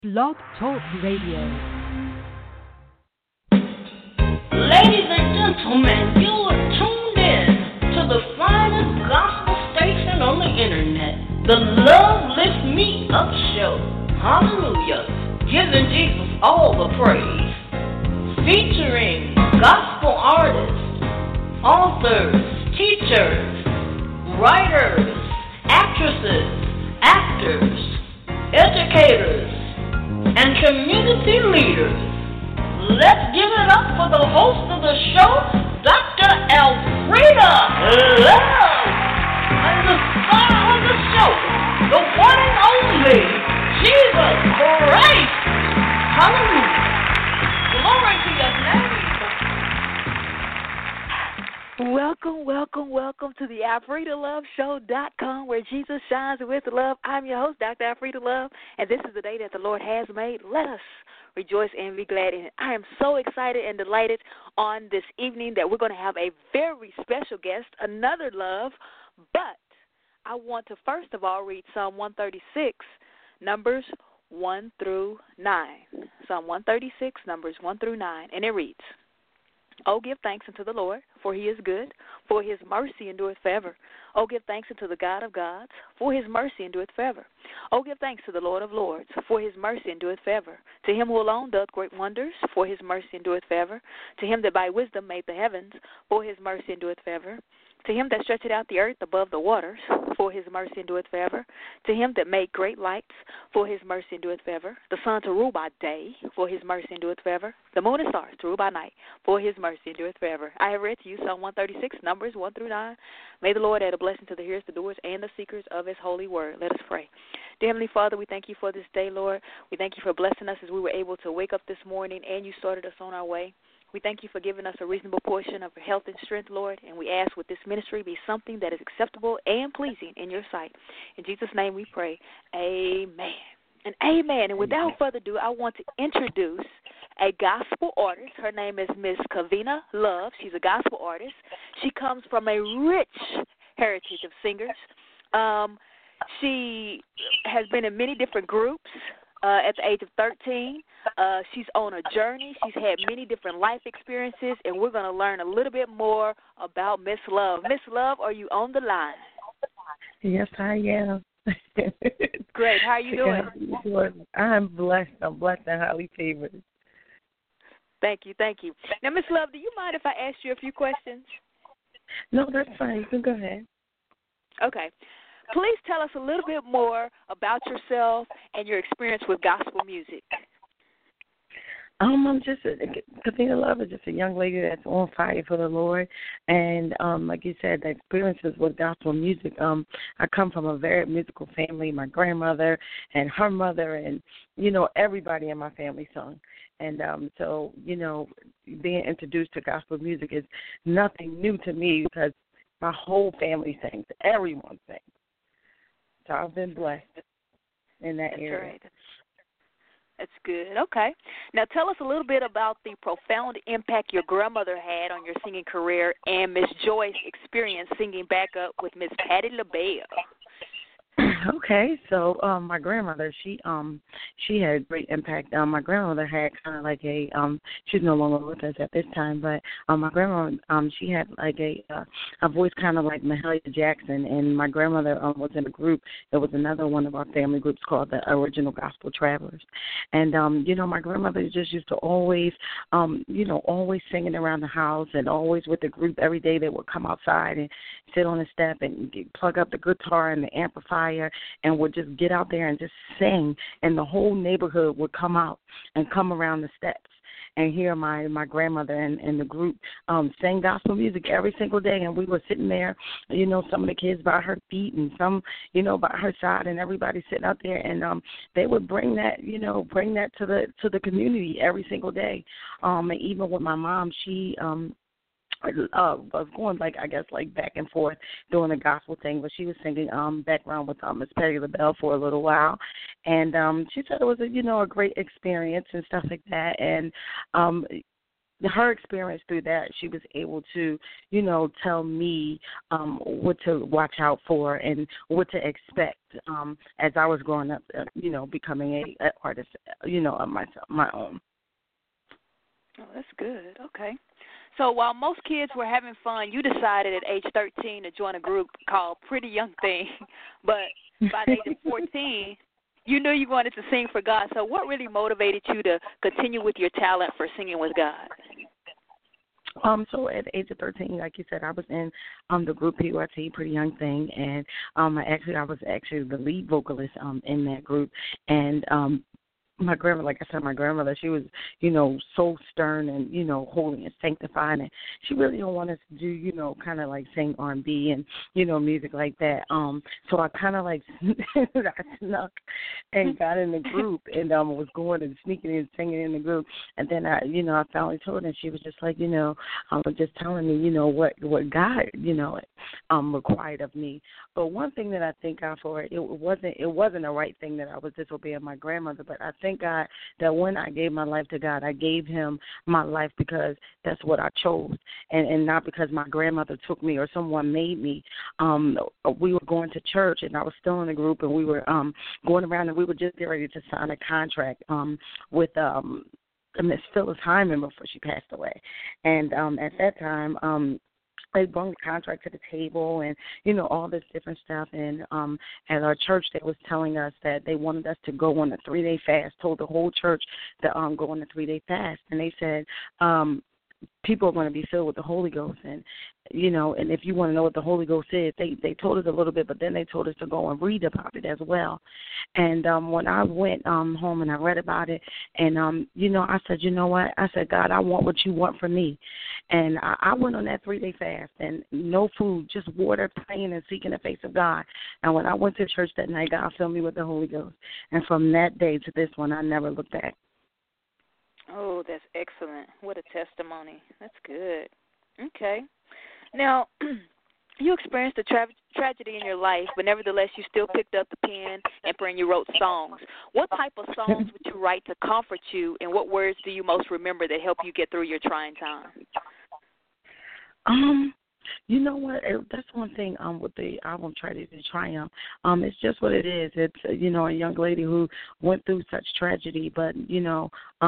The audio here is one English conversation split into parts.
Blog Talk Radio. Ladies and gentlemen, you are tuned in to the finest gospel station on the internet, the Love Lift Me Up Show. Hallelujah. Giving Jesus all the praise. Featuring gospel artists, authors, teachers, writers, actresses, actors, educators, and community leaders. Let's give it up for the host of the show, Dr. Elfrida Love, and the star of the show, the one and only Jesus Christ. Hallelujah. Glory to your name. Welcome to the AlfredaLoveShow.com, where Jesus shines with love. I'm your host, Dr. Alfreda Love, and this is the day that the Lord has made. Let us rejoice and be glad in it. I am so excited and delighted on this evening that we're going to have a very special guest, another love, but I want to first of all read Psalm 136, Numbers 1 through 9. Psalm 136, Numbers 1 through 9, and it reads, "Oh, give thanks unto the Lord, for he is good, for his mercy endureth forever. Oh, give thanks unto the God of gods, for his mercy endureth forever. Oh, give thanks to the Lord of lords, for his mercy endureth forever. To him who alone doth great wonders, for his mercy endureth forever. To him that by wisdom made the heavens, for his mercy endureth forever. To him that stretcheth out the earth above the waters, for his mercy endureth forever. To him that made great lights, for his mercy endureth forever. The sun to rule by day, for his mercy endureth forever. The moon and stars to rule by night, for his mercy endureth forever." I have read to you Psalm 136, Numbers 1 through 9. May the Lord add a blessing to the hearers, the doers, and the seekers of his holy word. Let us pray. Dear Heavenly Father, we thank you for this day, Lord. We thank you for blessing us as we were able to wake up this morning and you started us on our way. We thank you for giving us a reasonable portion of health and strength, Lord, and we ask with this ministry be something that is acceptable and pleasing in your sight. In Jesus' name we pray, amen and amen. And without further ado, I want to introduce a gospel artist. Her name is Miss Kavina Love. She's a gospel artist. She comes from a rich heritage of singers. She has been in many different groups. At the age of 13, she's on a journey. She's had many different life experiences, and we're going to learn a little bit more about Miss Love. Miss Love, are you on the line? Yes, I am. Great. How are you doing? I'm blessed. I'm blessed and highly favored. Thank you. Now, Miss Love, do you mind if I ask you a few questions? No, that's fine. You can go ahead. Okay. Please tell us a little bit more about yourself and your experience with gospel music. I'm just Katina Love is just a young lady that's on fire for the Lord, and like you said, the experiences with gospel music. I come from a very musical family. My grandmother and her mother, and everybody in my family sung, and so being introduced to gospel music is nothing new to me because my whole family sings. Everyone sings. So I've been blessed in that area. Right. That's good. Okay. Now tell us a little bit about the profound impact your grandmother had on your singing career and Miss Joy's experience singing back up with Miss Patti LaBelle. Okay, so my grandmother, she had great impact. My grandmother had kind of like she's no longer with us at this time, but my grandmother, she had like a voice kind of like Mahalia Jackson, and my grandmother was in a group. There was another one of our family groups called the Original Gospel Travelers, and my grandmother just used to always, always singing around the house and always with the group. Every day they would come outside and sit on the step and plug up the guitar and the amplifier and would just get out there and just sing, and the whole neighborhood would come out and come around the steps and hear my grandmother and the group sing gospel music every single day. And we were sitting there, some of the kids by her feet and some, by her side, and everybody sitting out there, and they would bring that to the community every single day. And even with my mom, she was going like back and forth doing the gospel thing, but she was singing background with Miss Patti LaBelle for a little while, and she said it was a great experience and stuff like that. And her experience through that, she was able to, tell me what to watch out for and what to expect as I was growing up, becoming a artist, of my own. Oh, that's good. Okay. So while most kids were having fun, you decided at age 13 to join a group called Pretty Young Thing. But by the age of 14, you knew you wanted to sing for God. So what really motivated you to continue with your talent for singing with God? So at the age of 13, like you said, I was in the group PYT, Pretty Young Thing, and I was actually the lead vocalist in that group. And my grandmother, like I said, she was, so stern and, holy and sanctified, and she really don't want us to do, kind of like sing R&B and, music like that. So I kind of like I snuck and got in the group and was going and sneaking and singing in the group. And then I finally told her, and she was just like, was just telling me, what God, required of me. But one thing that I thank God for, it wasn't the right thing that I was disobeying my grandmother, but I thank God that when I gave my life to God, I gave him my life because that's what I chose, and not because my grandmother took me or someone made me. We were going to church, and I was still in the group, and we were going around, and we were just getting ready to sign a contract with Miss Phyllis Hyman before she passed away. And at that time, they brought the contract to the table and, all this different stuff. And at our church, they was telling us that they wanted us to go on a 3-day fast, told the whole church to go on a 3-day fast. And they said, people are going to be filled with the Holy Ghost. And, and if you want to know what the Holy Ghost is, they told us a little bit, but then they told us to go and read about it as well. And when I went home and I read about it, and, I said, you know what? I said, God, I want what you want for me. And I went on that 3-day fast, and no food, just water, praying and seeking the face of God. And when I went to church that night, God filled me with the Holy Ghost. And from that day to this one, I never looked back. Oh, that's excellent. What a testimony. That's good. Okay. Now, you experienced a tragedy in your life, but nevertheless, you still picked up the pen and you wrote songs. What type of songs would you write to comfort you, and what words do you most remember that help you get through your trying time? You know what? That's one thing with the album Tragedy to Triumph. It's just what it is. It's a young lady who went through such tragedy, but you're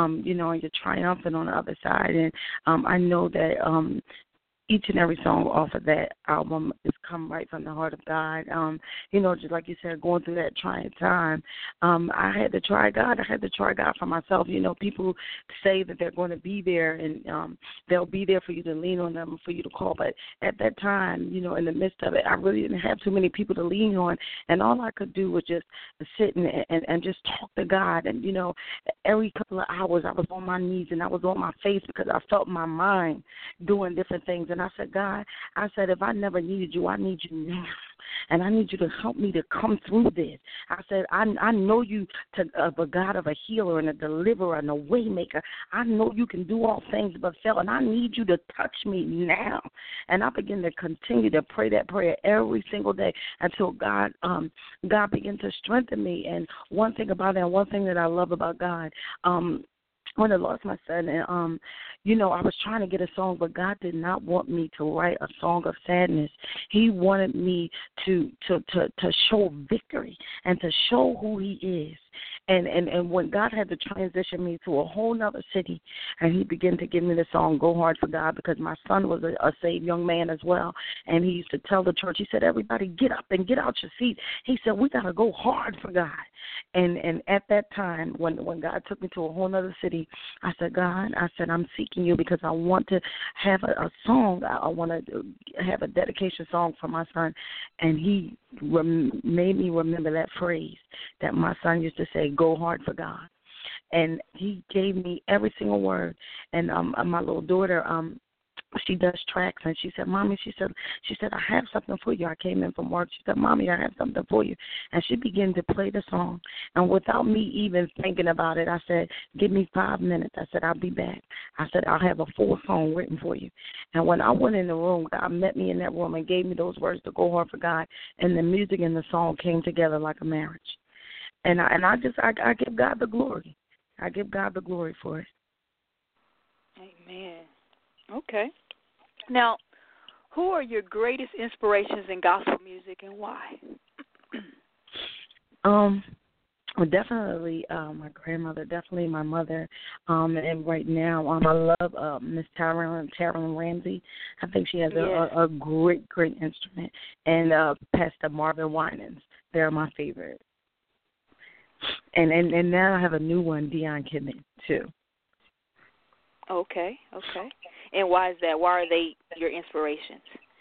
triumphant on the other side. And I know that each and every song off of that album has come right from the heart of God. Just like you said, going through that trying time, I had to try God. I had to try God for myself. People say that they're going to be there and they'll be there for you to lean on them, for you to call. But at that time, in the midst of it, I really didn't have too many people to lean on. And all I could do was just sit and just talk to God. And, every couple of hours I was on my knees and I was on my face because I felt my mind doing different things. And I said, God, if I never needed you, I need you now. And I need you to help me to come through this. I said, I know you to a God of a healer and a deliverer and a way maker. I know you can do all things but fail, and I need you to touch me now. And I began to continue to pray that prayer every single day until God began to strengthen me. And one thing about it, and one thing that I love about God, when I lost my son, and I was trying to get a song, but God did not want me to write a song of sadness. He wanted me to show victory and to show who He is. And when God had to transition me to a whole nother city, and He began to give me the song "Go Hard for God," because my son was a saved young man as well, and he used to tell the church, he said, "Everybody get up and get out your seat." He said, "We gotta go hard for God." And at that time, when God took me to a whole nother city, I said, God, I'm seeking you because I want to have a song. I want to have a dedication song for my son. And He made me remember that phrase that my son used to say, "Go hard for God." And He gave me every single word. And my little daughter, she does tracks, and she said, "Mommy," she said, "I have something for you." I came in from work. She said, "Mommy, I have something for you." And she began to play the song. And without me even thinking about it, I said, "Give me 5 minutes." I said, "I'll be back." I said, "I'll have a full song written for you." And when I went in the room, God met me in that room and gave me those words to go hard for God. And the music and the song came together like a marriage. And I give God the glory. I give God the glory for it. Amen. Okay. Now, who are your greatest inspirations in gospel music and why? Well, definitely my grandmother, definitely my mother, and right now I love Miss Tyrone Ramsey. I think she has a great instrument, and Pastor Marvin Winans. They're my favorite. And now I have a new one, Dion Kidman, too. Okay. And why is that? Why are they your inspirations?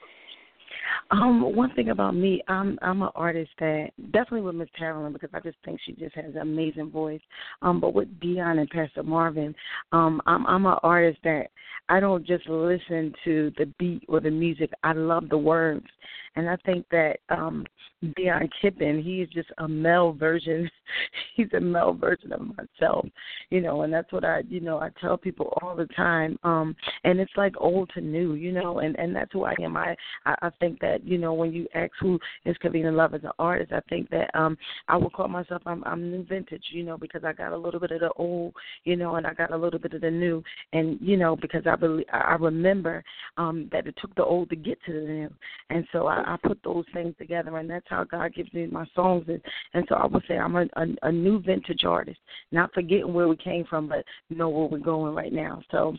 One thing about me, I'm an artist that definitely with Miss Carolyn because I just think she just has an amazing voice. But with Dion and Pastor Marvin, I'm an artist that I don't just listen to the beat or the music. I love the words, and I think that Dion Kippen, he is just a male version. He's a male version of myself, and that's what I tell people all the time. And it's like old to new, and that's who I am. I think that, when you ask who is Kavina Love as an artist, I think that I would call myself, I'm new vintage, because I got a little bit of the old, and I got a little bit of the new, and, because I remember that it took the old to get to the new, and so I put those things together, and that's how God gives me my songs, and so I would say I'm a new vintage artist, not forgetting where we came from, but know where we're going right now. So,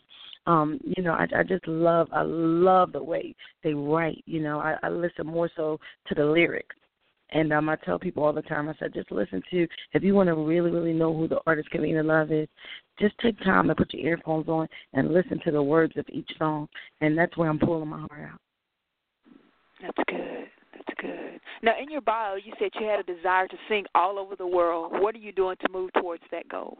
I just love the way they write. I listen more so to the lyrics. And I tell people all the time, I said, just listen to, if you want to really, really know who the artist Kavina Love is, just take time to put your earphones on and listen to the words of each song. And that's where I'm pulling my heart out. That's good. Now, in your bio, you said you had a desire to sing all over the world. What are you doing to move towards that goal?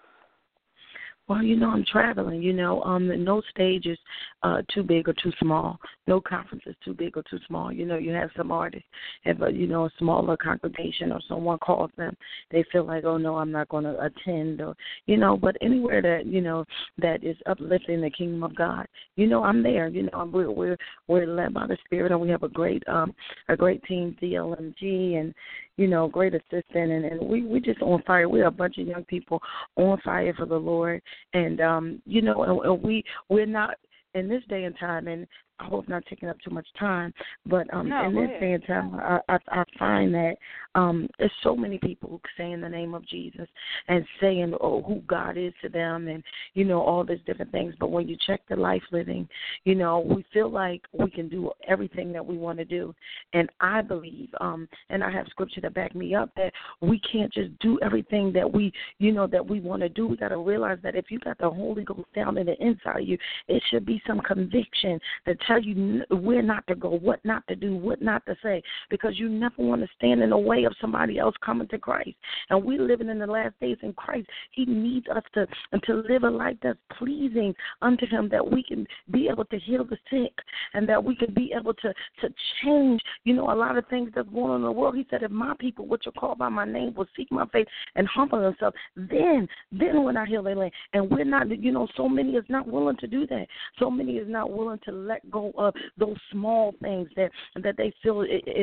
Well, I'm traveling, no stage is too big or too small. No conference is too big or too small. You have some artists, if a smaller congregation or someone calls them, they feel like, oh, no, I'm not going to attend or, but anywhere that, that is uplifting the kingdom of God, I'm there. We're led by the Spirit, and we have a great team, DLMG, and, great assistant, and we just on fire. We're a bunch of young people on fire for the Lord, and and we're not in this day and time, and I hope not taking up too much time, but in this day and time, I find that there's so many people who saying the name of Jesus and saying who God is to them and, all these different things. But when you check the life living, we feel like we can do everything that we want to do. And I believe, and I have scripture to back me up, that we can't just do everything that we, that we want to do. We got to realize that if you got the Holy Ghost down in the inside of you, it should be some conviction that tell you where not to go, what not to do, what not to say, because you never want to stand in the way of somebody else coming to Christ. And we're living in the last days in Christ. He needs us to live a life that's pleasing unto Him, that we can be able to heal the sick and that we can be able to change, a lot of things that's going on in the world. He said, if my people, which are called by my name, will seek my face and humble themselves, then when I heal their land. And we're not, so many is not willing to do that. So many is not willing to let go of those small things that they feel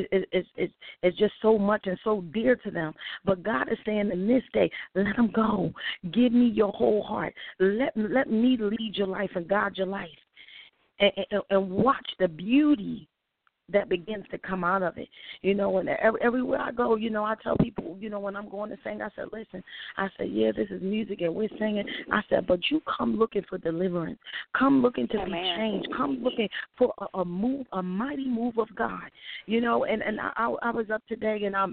is just so much and so dear to them. But God is saying in this day, let them go. Give me your whole heart. Let me lead your life and guide your life. And watch the beauty that begins to come out of it. And everywhere I go, I tell people, when I'm going to sing, I said, listen, I said, yeah, this is music and we're singing. I said, but you come looking for deliverance. Come looking to be changed. Come looking for a mighty move of God. And I was up today and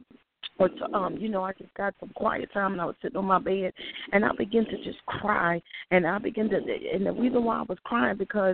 I just got some quiet time and I was sitting on my bed and I began to just cry and and the reason why I was crying because,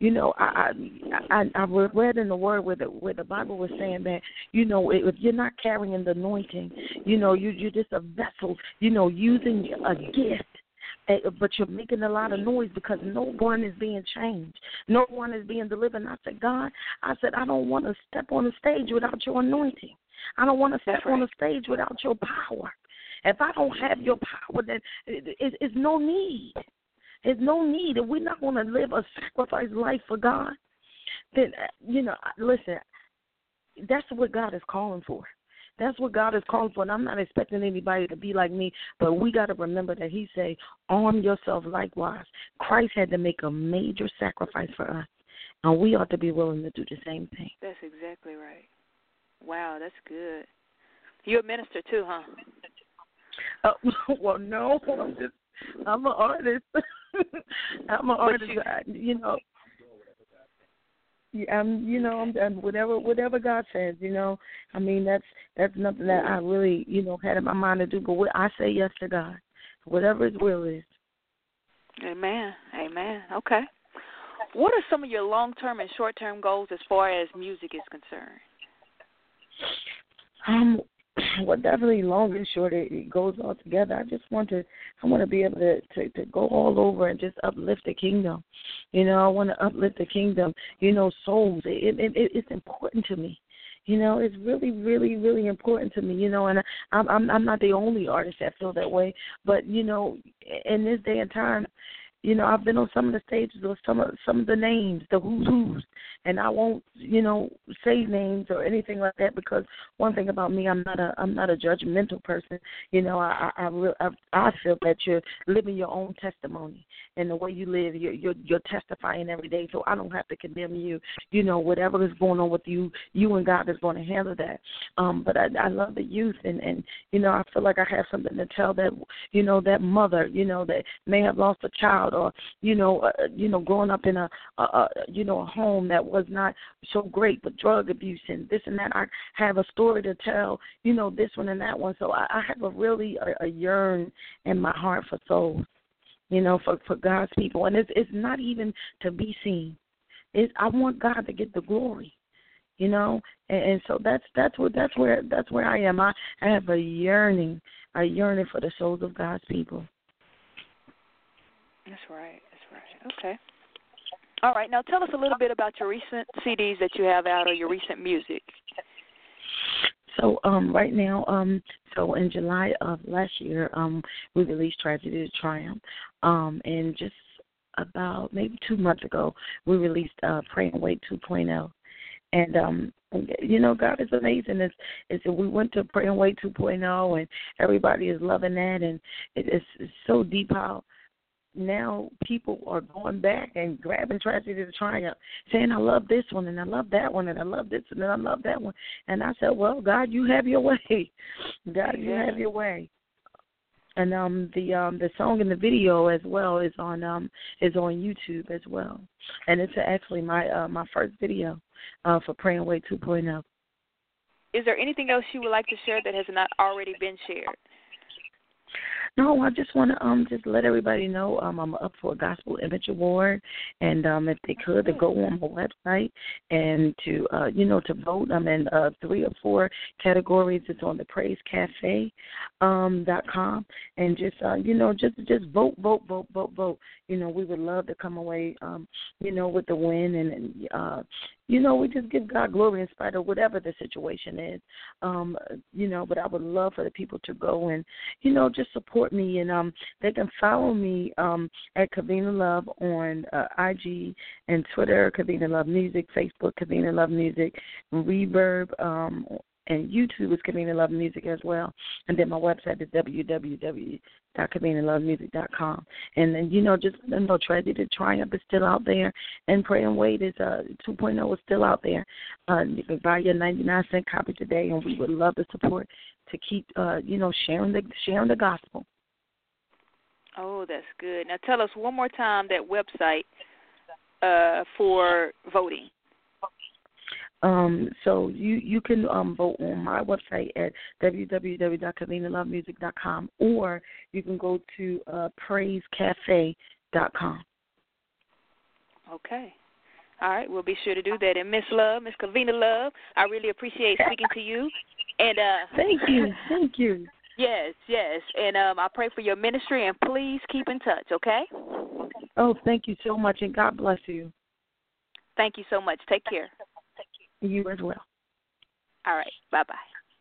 I read in the Word where the Bible was saying that, if you're not carrying the anointing, you're just a vessel, using a gift. But you're making a lot of noise because no one is being changed. No one is being delivered. And I said, God, I don't want to step on the stage without your anointing. I don't want to step on the stage without your power. If I don't have your power, then it's no need. There's no need. If we're not going to live a sacrifice life for God, then, listen, that's what God is calling for. That's what God is calling for. And I'm not expecting anybody to be like me, but we got to remember that he say, arm yourself likewise. Christ had to make a major sacrifice for us, and we ought to be willing to do the same thing. That's exactly right. Wow, that's good. You're a minister too, huh? Well, no, I'm an artist. I'm an artist. I'm whatever God says. I mean, that's nothing that I really had in my mind to do. But I say yes to God, whatever His will is. Amen. Amen. Okay. What are some of your long-term and short-term goals as far as music is concerned? Well, definitely long and short, it goes all together. I want to be able to go all over and just uplift the kingdom. I want to uplift the kingdom. Souls. It's important to me. It's really, really, really important to me. And I'm not the only artist that feel that way. But in this day and time, I've been on some of the stages with some of the names, the who's, and I won't, say names or anything like that, because one thing about me, I'm not a judgmental person. I feel that you're living your own testimony, and the way you live, you're testifying every day. So I don't have to condemn you. Whatever is going on with you and God is going to handle that. But I love the youth, and I feel like I have something to tell that that mother, that may have lost a child, or growing up in a home that was not so great with drug abuse and this and that. I have a story to tell, this one and that one. So I have a yearn in my heart for souls, for God's people, and it's not even to be seen. I want God to get the glory. And so that's where I am. I have a yearning for the souls of God's people. That's right. Okay. All right. Now tell us a little bit about your recent CDs that you have out, or your recent music. So right now, so in July of last year, we released Tragedy to Triumph, and just about maybe 2 months ago, we released Pray and Wait 2.0. And God is amazing. We went to Pray and Wait 2.0, and everybody is loving that, and it's so deep how now people are going back and grabbing Tragedy to Triumph, saying, I love this one, and I love that one, and I love this, and I love that one. And I said, well, God, you have your way. God, you have your way. And the song and the video as well is on YouTube as well. And it's actually my first video for Pray and Wait 2.0. Is there anything else you would like to share that has not already been shared? No, I just want to just let everybody know I'm up for a Gospel Image Award, and if they could, to go on my website and to to vote. I'm in 3 or 4 categories. It's on the PraiseCafe.com, and just vote. We would love to come away with the win, and we just give God glory in spite of whatever the situation is. But I would love for the people to go and just support me, and they can follow me at Kavina Love on IG and Twitter, Kavina Love Music, Facebook, Kavina Love Music, Reverb, and YouTube is Kavina Love Music as well. And then my website is www.KavinaLoveMusic.com. And then, just let them know Tragedy to Triumph is still out there, and Pray and Wait is 2.0 is still out there. You can buy your 99-cent copy today, and we would love the support to keep, sharing the gospel. Oh, that's good. Now tell us one more time that website for voting. So you can vote on my website at www.KavinaLoveMusic.com, or you can go to PraiseCafe.com. Okay. All right, we'll be sure to do that. And Miss Kavina Love, I really appreciate speaking to you. And thank you. Yes. And I pray for your ministry, and please keep in touch, okay? Oh, thank you so much, and God bless you. Thank you so much. Take care. You as well. All right. Bye-bye.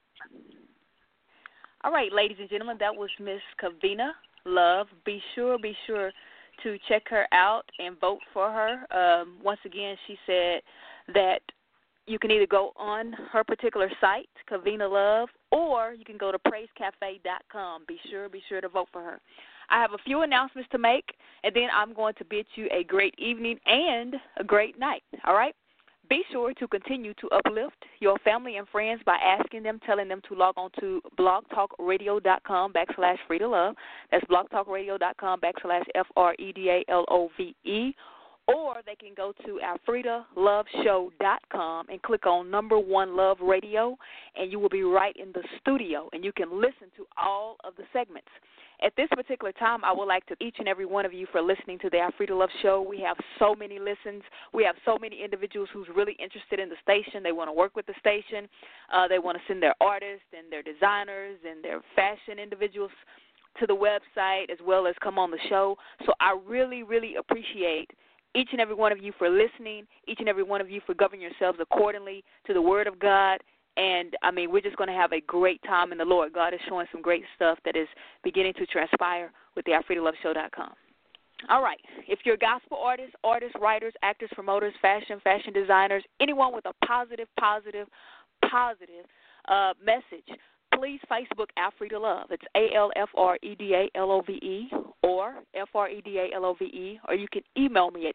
All right, ladies and gentlemen, that was Miss Kavina Love. Be sure to check her out and vote for her. Once again, she said that, you can either go on her particular site, Kavina Love, or you can go to praisecafe.com. Be sure to vote for her. I have a few announcements to make, and then I'm going to bid you a great evening and a great night, all right? Be sure to continue to uplift your family and friends by asking them, telling them to log on to blogtalkradio.com/freedalove. That's blogtalkradio.com/FREDALOVE. Or they can go to AlfredaLoveShow.com and click on #1 Love Radio, and you will be right in the studio, and you can listen to all of the segments. At this particular time, I would like to each and every one of you for listening to the Alfreda Love Show. We have so many listens. We have so many individuals who's really interested in the station. They want to work with the station. They want to send their artists and their designers and their fashion individuals to the website as well as come on the show. So I really, really appreciate each and every one of you for listening, each and every one of you for governing yourselves accordingly to the Word of God. And, I mean, we're just going to have a great time in the Lord. God is showing some great stuff that is beginning to transpire with the AlfredaLoveShow.com. All right. If you're a gospel artist, writers, actors, promoters, fashion designers, anyone with a positive message, please Facebook Alfreda Love. It's ALFREDALOVE or FREDALOVE, or you can email me at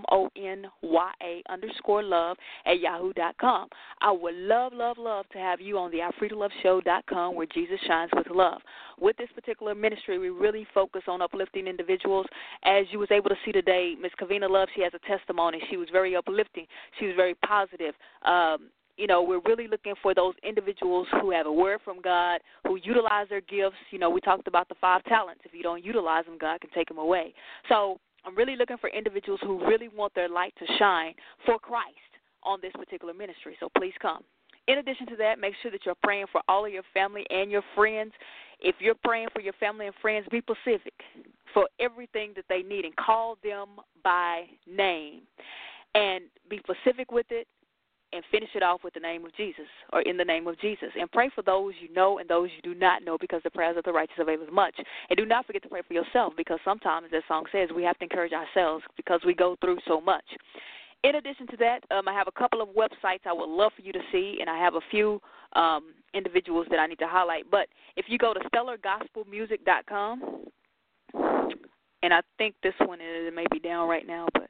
EMONYA_love@yahoo.com. I would love to have you on the AlfredaLoveShow.com where Jesus shines with love. With this particular ministry, we really focus on uplifting individuals. As you was able to see today, Ms. Kavina Love, she has a testimony. She was very uplifting. She was very positive. You know, we're really looking for those individuals who have a word from God, who utilize their gifts. You know, we talked about the 5 talents. If you don't utilize them, God can take them away. So I'm really looking for individuals who really want their light to shine for Christ on this particular ministry. So please come. In addition to that, make sure that you're praying for all of your family and your friends. If you're praying for your family and friends, be specific for everything that they need and call them by name and be specific with it. And finish it off with the name of Jesus, or in the name of Jesus. And pray for those you know and those you do not know, because the prayers of the righteous avail much. And do not forget to pray for yourself, because sometimes, as that song says, we have to encourage ourselves because we go through so much. In addition to that, I have a couple of websites I would love for you to see, and I have a few individuals that I need to highlight. But if you go to StellarGospelMusic.com, and I think this one may be down right now, but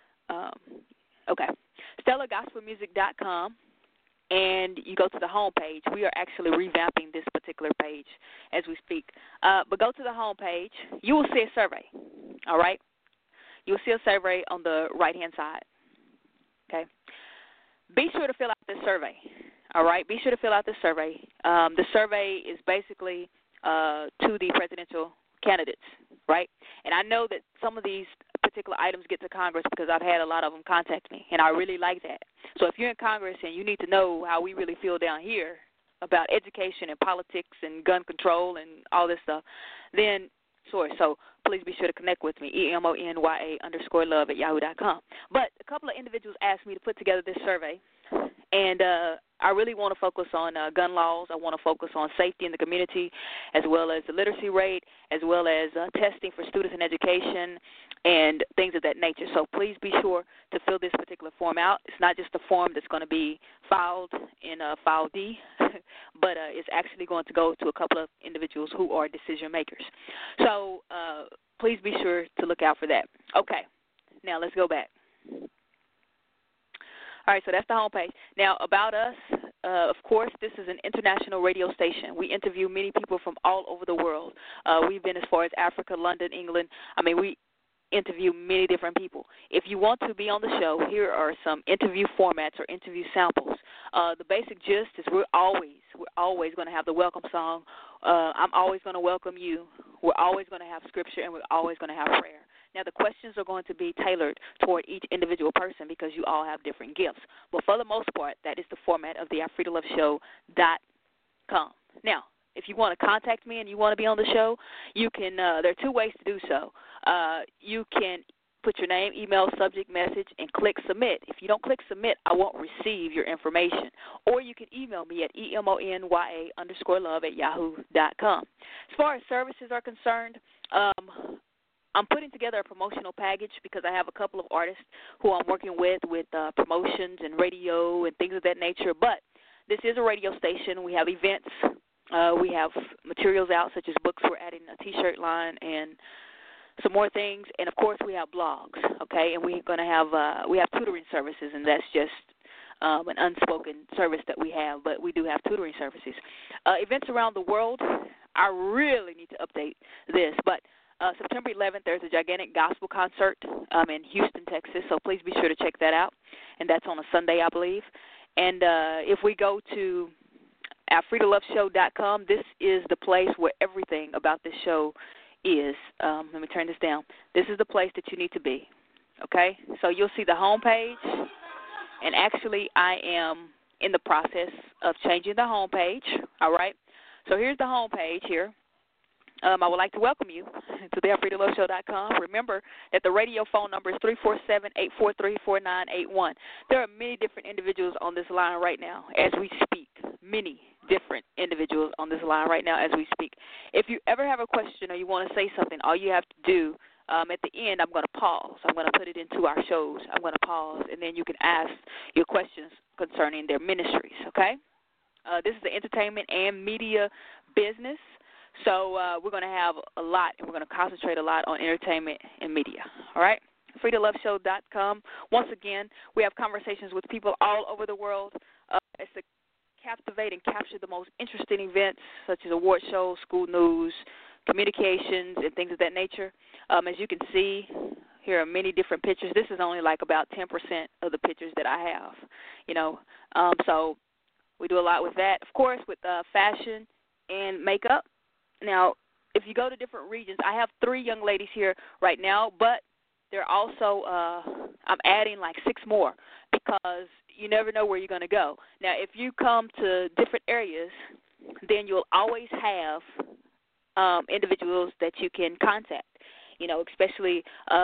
okay. StellarGospelMusic.com, and you go to the home page. We are actually revamping this particular page as we speak. But go to the home page. You will see a survey, all right? You will see a survey on the right-hand side, okay? Be sure to fill out this survey, all right? Be sure to fill out this survey. The survey is basically to the presidential candidates, right? And I know that some of these particular items get to Congress because I've had a lot of them contact me, and I really like that. So if you're in Congress and you need to know how we really feel down here about education and politics and gun control and all this stuff, then sure. So please be sure to connect with me, EMONYA_love@yahoo.com. But a couple of individuals asked me to put together this survey, and I really want to focus on gun laws. I want to focus on safety in the community, as well as the literacy rate, as well as testing for students in education and things of that nature. So please be sure to fill this particular form out. It's not just a form that's going to be filed in File D, but it's actually going to go to a couple of individuals who are decision makers. So please be sure to look out for that. Okay, now let's go back. All right, so that's the homepage. Now, about us, of course, this is an international radio station. We interview many people from all over the world. We've been as far as Africa, London, England. I mean, we interview many different people. If you want to be on the show, here are some interview formats or interview samples. The basic gist is we're always going to have the welcome song. I'm always going to welcome you. We're always going to have scripture, and we're always going to have prayer. Now, the questions are going to be tailored toward each individual person because you all have different gifts. But for the most part, that is the format of the AlfredaLoveShow.com. Now, if you want to contact me and you want to be on the show, you can. There are 2 ways to do so. You can put your name, email, subject, message, and click submit. If you don't click submit, I won't receive your information. Or you can email me at EMONYA_love@yahoo.com. As far as services are concerned, I'm putting together a promotional package because I have a couple of artists who I'm working with promotions and radio and things of that nature. But this is a radio station. We have events. We have materials out such as books. We're adding a T-shirt line and some more things. And, of course, we have blogs, okay? And we're going to have we have tutoring services, and that's just an unspoken service that we have, but we do have tutoring services. Events around the world, I really need to update this, but September 11th, there's a gigantic gospel concert in Houston, Texas, so please be sure to check that out, and that's on a Sunday, I believe. And if we go to AfreeToLoveShow.com, this is the place where everything about this show is. Let me turn this down. This is the place that you need to be, okay? So you'll see the homepage, and actually I am in the process of changing the homepage, all right? So here's the homepage here. I would like to welcome you to the AfreeToLoveShow.com. Remember that the radio phone number is 347-843-4981. There are many different individuals on this line right now as we speak, many different individuals on this line right now as we speak. If you ever have a question or you want to say something, all you have to do, at the end, I'm going to pause. I'm going to put it into our shows. I'm going to pause, and then you can ask your questions concerning their ministries, okay? This is the entertainment and media business. So we're going to have a lot, and we're going to concentrate a lot on entertainment and media, all right? AfreeToLoveShow.com. Once again, we have conversations with people all over the world. It's to captivate and capture the most interesting events, such as award shows, school news, communications, and things of that nature. As you can see, here are many different pictures. This is only like about 10% of the pictures that I have, you know. So we do a lot with that. Of course, with fashion and makeup. Now, if you go to different regions, I have 3 young ladies here right now, but they're also, I'm adding like 6 more because you never know where you're going to go. Now, if you come to different areas, then you'll always have individuals that you can contact, you know, especially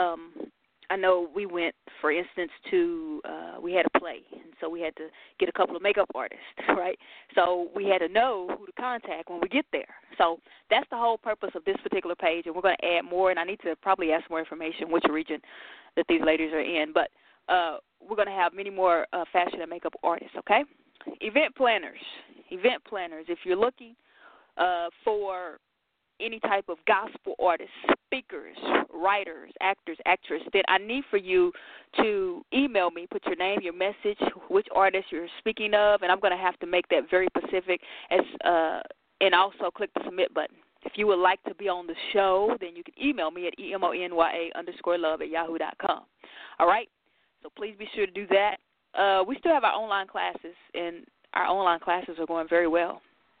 I know we went, for instance, to we had a play, and so we had to get a couple of makeup artists, right? So we had to know who to contact when we get there. So that's the whole purpose of this particular page, and we're going to add more, and I need to probably ask more information which region that these ladies are in. But we're going to have many more fashion and makeup artists, okay? Event planners. If you're looking for any type of gospel artists, speakers, writers, actors, actresses, then I need for you to email me, put your name, your message, which artist you're speaking of, and I'm going to have to make that very specific, and also click the submit button. If you would like to be on the show, then you can email me at emonya_love@yahoo.com. All right? So please be sure to do that. We still have our online classes, and our online classes are going very well.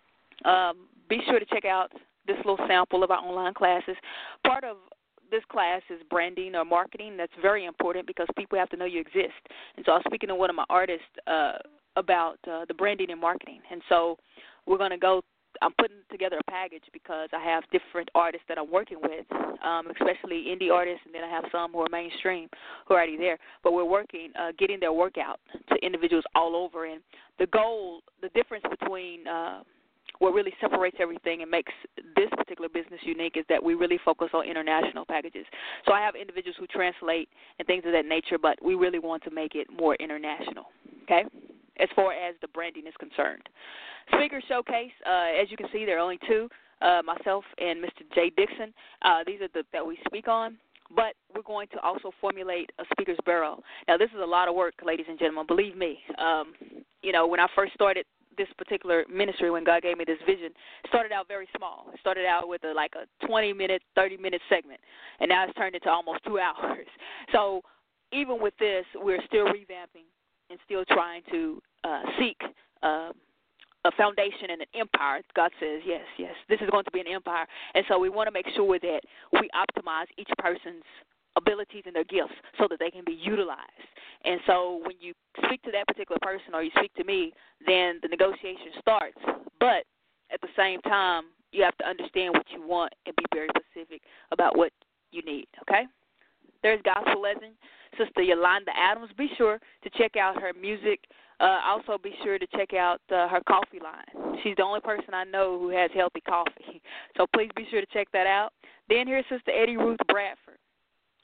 Be sure to check out this little sample of our online classes. Part of this class is branding or marketing. That's very important because people have to know you exist. And so I was speaking to one of my artists about the branding and marketing. And so we're going to go, I'm putting together a package because I have different artists that I'm working with, especially indie artists, and then I have some who are mainstream who are already there. But we're working, getting their work out to individuals all over. And the goal, the difference between what really separates everything and makes this particular business unique is that we really focus on international packages. So I have individuals who translate and things of that nature, but we really want to make it more international, okay, as far as the branding is concerned. Speaker showcase, as you can see, there are only 2, myself and Mr. Jay Dixon. These are that we speak on. But we're going to also formulate a speaker's barrel. Now, this is a lot of work, ladies and gentlemen. Believe me. You know, when I first started this particular ministry, when God gave me this vision, it started out very small. It started out with a 20-minute, 30-minute segment, and now it's turned into almost 2 hours. So even with this, we're still revamping and still trying to seek a foundation and an empire. God says, yes, this is going to be an empire. And so we want to make sure that we optimize each person's abilities and their gifts so that they can be utilized. And so when you speak to that particular person or you speak to me, then the negotiation starts. But at the same time, you have to understand what you want and be very specific about what you need, okay? There's gospel legend, Sister Yolanda Adams. Be sure to check out her music. Also be sure to check out her coffee line. She's the only person I know who has healthy coffee. So please be sure to check that out. Then here's Sister Eddie Ruth Bradford.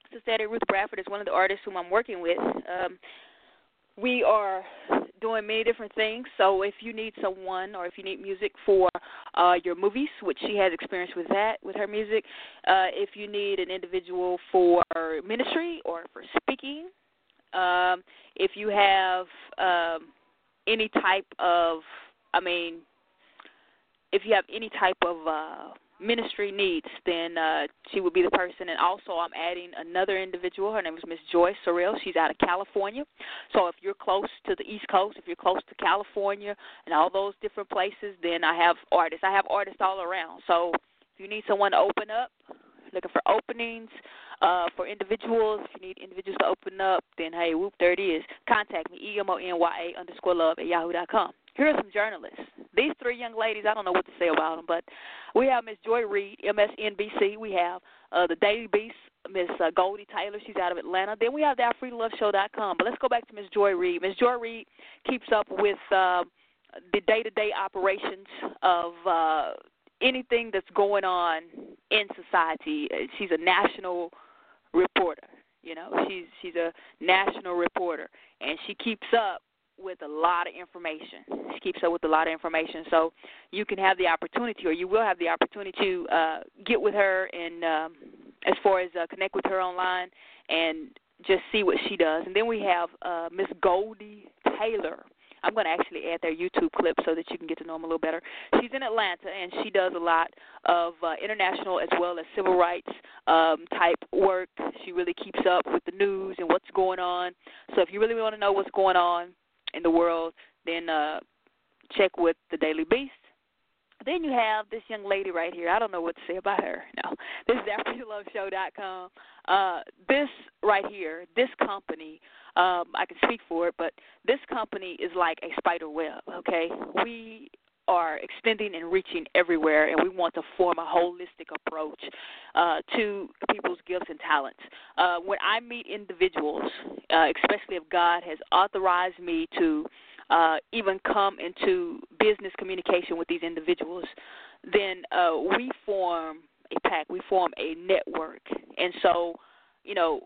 Sister Eddie Ruth Bradford is one of the artists whom I'm working with. We are doing many different things. So if you need someone or if you need music for your movies, which she has experience with that, with her music, if you need an individual for ministry or for speaking, if you have any type of, if you have any type of ministry needs, then she would be the person. And also I'm adding another individual. Her name is Miss Joy Sorrell. She's out of California. So if you're close to the East Coast, if you're close to California and all those different places, then I have artists. I have artists all around. So if you need someone to open up, looking for openings for individuals, if you need individuals to open up, then hey, whoop, there it is. Contact me, EMONYA_love@yahoo.com. Here are some journalists. These three young ladies, I don't know what to say about them, but we have Miss Joy Reid, MSNBC. We have the Daily Beast, Miss Goldie Taylor. She's out of Atlanta. Then we have the AfreedaLoveShow.com. But let's go back to Miss Joy Reid. Miss Joy Reid keeps up with the day-to-day operations of anything that's going on in society. She's a national reporter. You know, she's a national reporter, and she keeps up with a lot of information. She keeps up with a lot of information. So you can have the opportunity, or you will have the opportunity to get with her and as far as connect with her online and just see what she does. And then we have Miss Goldie Taylor. I'm going to actually add their YouTube clip so that you can get to know them a little better. She's in Atlanta, and she does a lot of international as well as civil rights type work. She really keeps up with the news and what's going on. So if you really want to know what's going on in the world, then check with the Daily Beast. Then you have this young lady right here. I don't know what to say about her. No, this is AfreedaLoveShow.com. This right here, this company, I can speak for it, but this company is like a spider web, okay? We are extending and reaching everywhere, and we want to form a holistic approach to people's gifts and talents. When I meet individuals, especially if God has authorized me to even come into business communication with these individuals, then we form a pack, we form a network. And so, you know,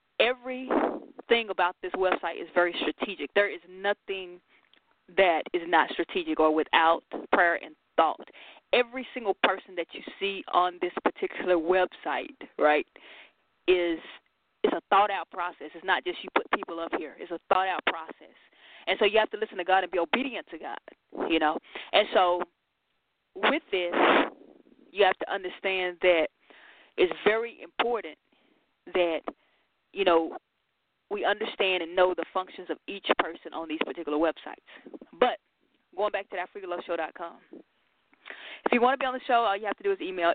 everything about this website is very strategic. There is nothing that is not strategic or without prayer and thought. Every single person that you see on this particular website, right, is a thought-out process. It's not just you put people up here. It's a thought-out process. And so you have to listen to God and be obedient to God, you know. And so with this, you have to understand that it's very important that, you know, we understand and know the functions of each person on these particular websites. But going back to that AfreedaLoveShow.com. If you want to be on the show, all you have to do is email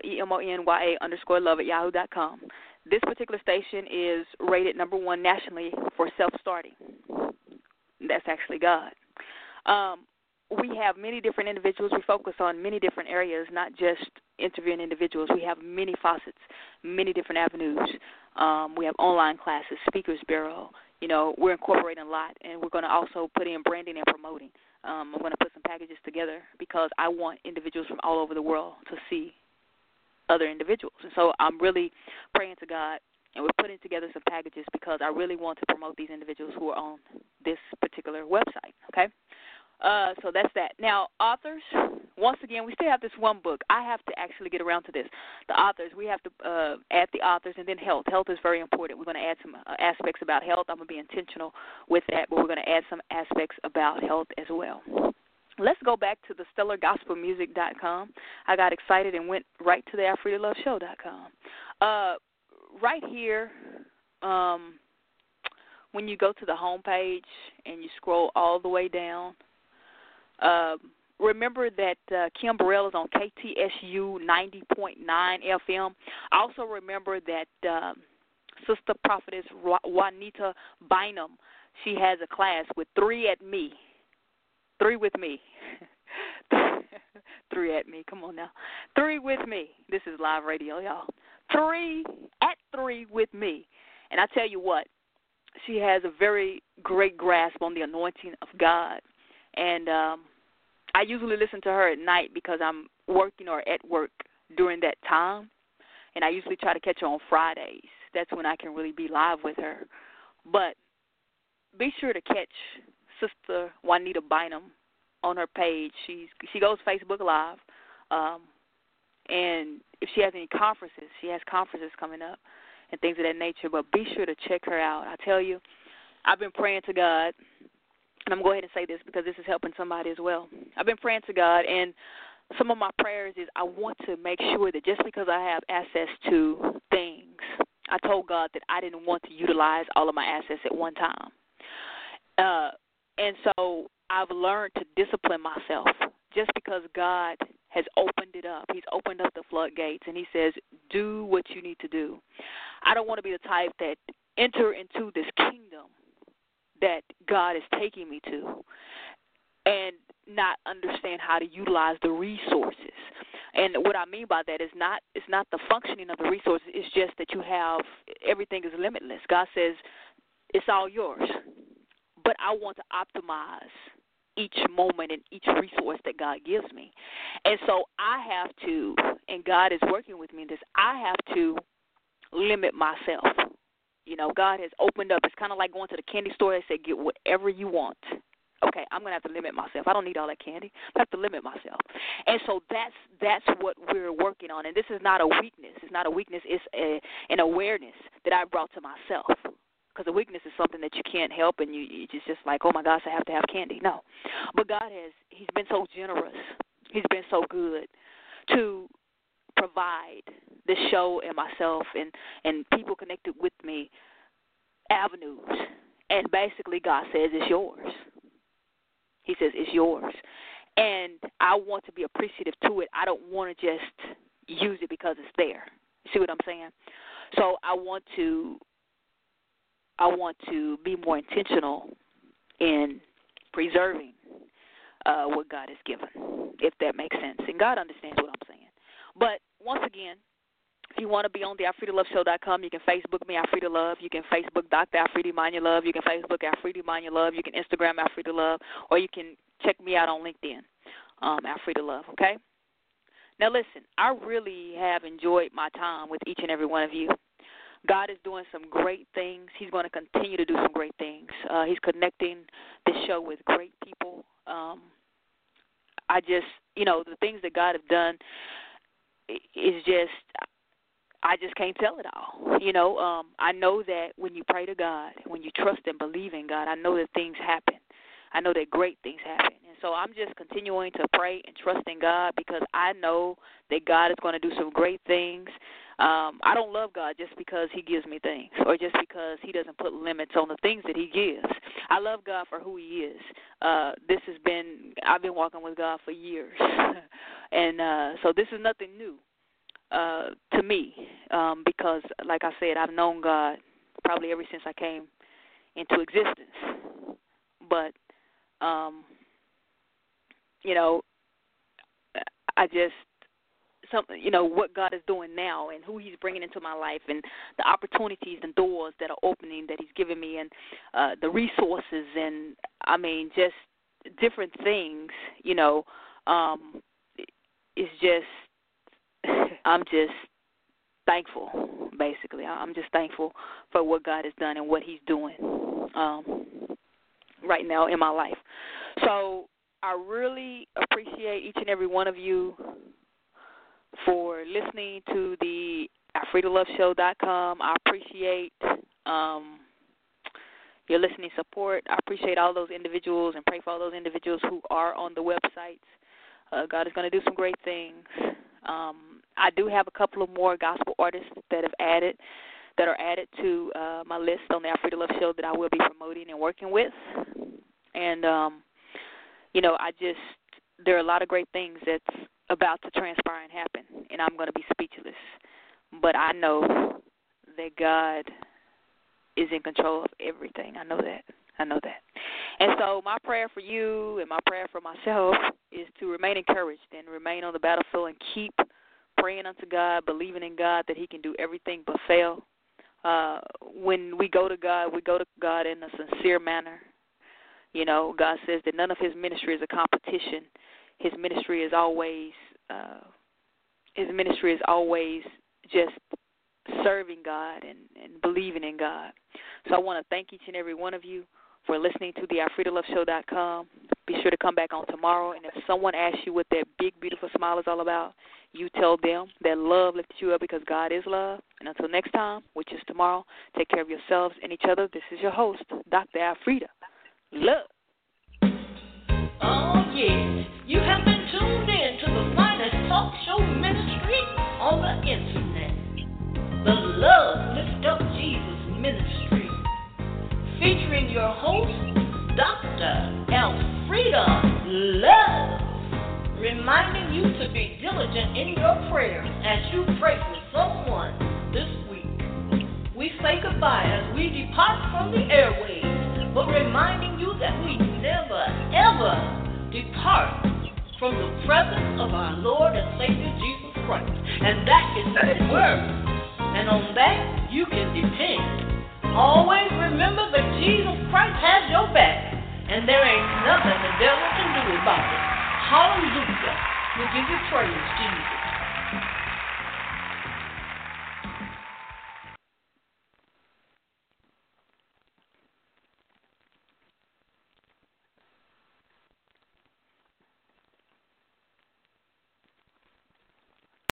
EMONYA_love@yahoo.com. This particular station is rated number 1 nationally for self-starting. That's actually God. We have many different individuals. We focus on many different areas, not just interviewing individuals. We have many facets, many different avenues. We have online classes, speakers bureau. You know, we're incorporating a lot, and we're going to also put in branding and promoting. I'm going to put some packages together because I want individuals from all over the world to see other individuals. And so I'm really praying to God, and we're putting together some packages because I really want to promote these individuals who are on this particular website, okay? So that's that. Now, authors, once again, we still have this one book. I have to actually get around to this. The authors, we have to add the authors, and then health. Health is very important. We're going to add some aspects about health. I'm going to be intentional with that, but we're going to add some aspects about health as well. Let's go back to the StellarGospelMusic.com. I got excited and went right to the AfreedaLoveShow.com. Right here, when you go to the home page and you scroll all the way down, remember that Kim Burrell is on KTSU 90.9 FM. Also remember that Sister Prophetess Juanita Bynum, she has a class with 3 at Me. 3 with me. 3 at me. Come on now. 3 with me. This is live radio, y'all. 3 with me. And I tell you what, she has a very great grasp on the anointing of God. And I usually listen to her at night because I'm working or at work during that time. And I usually try to catch her on Fridays. that's when I can really be live with her. But be sure to catch Sister Juanita Bynum on her page. She goes Facebook Live, and if she has any conferences, she has conferences coming up and things of that nature. But be sure to check her out. I tell you, I've been praying to God, and I'm going to go ahead and say this because this is helping somebody as well. I've been praying to God, and some of my prayers is I want to make sure that just because I have access to things, I told God that I didn't want to utilize all of my assets at one time. And so I've learned to discipline myself just because God has opened it up. He's opened up the floodgates, and he says, do what you need to do. I don't want to be the type that enter into this kingdom that God is taking me to and not understand how to utilize the resources. And what I mean by that is it's not the functioning of the resources. It's just that you have, everything is limitless. God says it's all yours. But I want to optimize each moment and each resource that God gives me. And so I have to, and God is working with me in this, I have to limit myself. You know, God has opened up. It's kind of like going to the candy store and say, get whatever you want. Okay, I'm going to have to limit myself. I don't need all that candy. I have to limit myself. And so that's what we're working on. And this is not a weakness. It's not a weakness. It's an awareness that I brought to myself. Because a weakness is something that you can't help, and you just like, oh, my gosh, I have to have candy. No. But God he's been so generous. He's been so good to provide the show and myself and people connected with me avenues. And basically God says it's yours. He says it's yours. And I want to be appreciative to it. I don't want to just use it because it's there. You see what I'm saying? So I want to be more intentional in preserving what God has given, if that makes sense. And God understands what I'm saying. But once again, if you want to be on the AfridaLoveShow.com, you can Facebook me, Afrida Love. You can Facebook Dr. Afrida Imanya Love. You can Facebook Afrida Imanya Love. You can Instagram Afrida Love. Or you can check me out on LinkedIn, Afrida Love, okay? Now, listen, I really have enjoyed my time with each and every one of you. God is doing some great things. He's going to continue to do some great things. He's connecting this show with great people. I just, the things that God has done is just, I just can't tell it all. I know that when you pray to God, when you trust and believe in God, I know that things happen. I know that great things happen. And so I'm just continuing to pray and trust in God because I know that God is going to do some great things. I don't love God just because he gives me things or just because he doesn't put limits on the things that he gives. I love God for who he is. I've been walking with God for years. And so this is nothing new to me because, like I said, I've known God probably ever since I came into existence. But, what God is doing now and who he's bringing into my life and the opportunities and doors that are opening that he's giving me and the resources and, just different things, it's just, I'm just thankful, basically. I'm just thankful for what God has done and what he's doing right now in my life. So I really appreciate each and every one of you for listening to the AfridaLoveShow.com. I appreciate your listening support. I appreciate all those individuals and pray for all those individuals who are on the websites. God is going to do some great things. I do have a couple of more gospel artists that are added to my list on the Afrida Love Show that I will be promoting and working with. And, there are a lot of great things that's about to transpire and happen, and I'm going to be speechless. But I know that God is in control of everything. I know that. And so my prayer for you and my prayer for myself is to remain encouraged and remain on the battlefield and keep praying unto God, believing in God that he can do everything but fail. When we go to God in a sincere manner. God says that none of his ministry is a competition. His ministry is always just serving God and believing in God. So I want to thank each and every one of you for listening to the IFreedomLoveShow.com. Be sure to come back on tomorrow, and if someone asks you what that big, beautiful smile is all about, you tell them that love lifted you up because God is love. And until next time, which is tomorrow, take care of yourselves and each other. This is your host, Dr. Alfreda. Love. Oh, yeah. You have been tuned in to the finest talk show ministry on the internet. The Love Lift Up Jesus Ministry. Featuring your host, Dr. Alfreda Love. Reminding you to be diligent in your prayers as you pray for someone this week. We say goodbye as we depart from the airwaves, but reminding you that we never, ever depart from the presence of our Lord and Savior Jesus Christ. And that is His word. And on that, you can depend. Always remember that Jesus Christ has your back, and there ain't nothing the devil can do about it. Hallelujah. We give you praise, Jesus.